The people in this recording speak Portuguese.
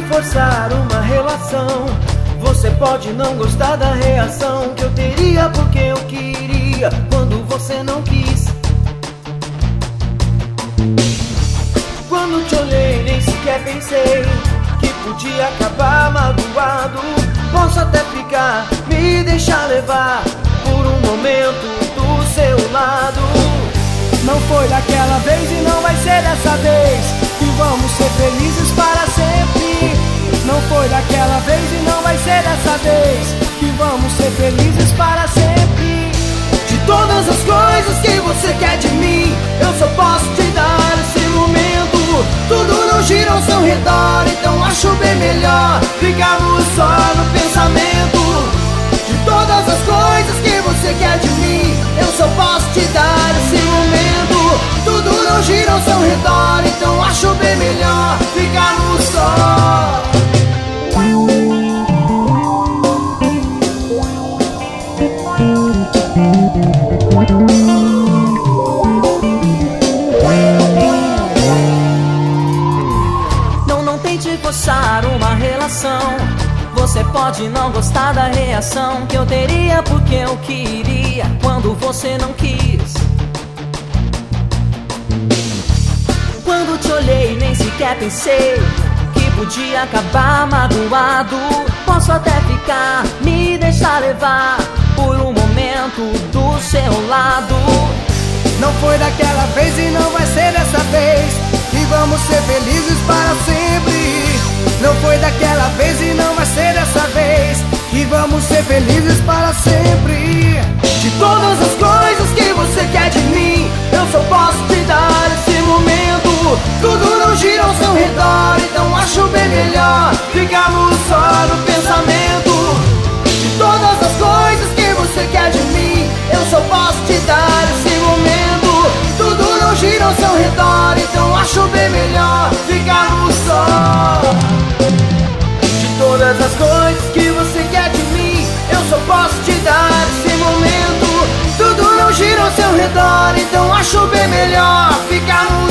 forçar uma relação. Você pode não gostar da reação que eu teria porque eu queria quando você não quis. Quando te olhei nem sequer pensei que podia acabar magoado. Posso até ficar, me deixar levar por um momento do seu lado. Não foi daquela vez e não vai ser dessa vez que vamos ser felizes para sempre. Não foi daquela vez e não vai ser dessa vez que vamos ser felizes para sempre. De todas as coisas que você quer de mim, eu só posso te dar esse momento. Tudo não gira ao seu redor, então acho bem melhor ficarmos só no pensamento. De todas as coisas que você quer de mim, eu só posso te dar esse momento. Tudo não gira ao seu redor, então acho bem melhor ficarmos só. Não tente forçar uma relação. Você pode não gostar da reação que eu teria porque eu queria quando você não quis. Quando te olhei nem sequer pensei que podia acabar magoado. Posso até ficar, me deixar levar por um momento do seu lado. Não foi daquela vez e não vai ser dessa vez que vamos ser felizes para sempre. Não foi daquela vez e não vai ser dessa vez que vamos ser felizes para sempre. De todas as coisas que você quer de mim, eu só posso te dar esse momento. Tudo não gira ao seu redor, então acho bem melhor ficarmos só no pensamento. De todas as coisas que você quer de mim, eu só posso te dar esse momento. Tudo não gira ao seu redor, então acho bem melhor ficarmos só. De todas as coisas que você quer de mim, eu só posso te dar esse momento. Tudo não gira ao seu redor, então acho bem melhor ficarmos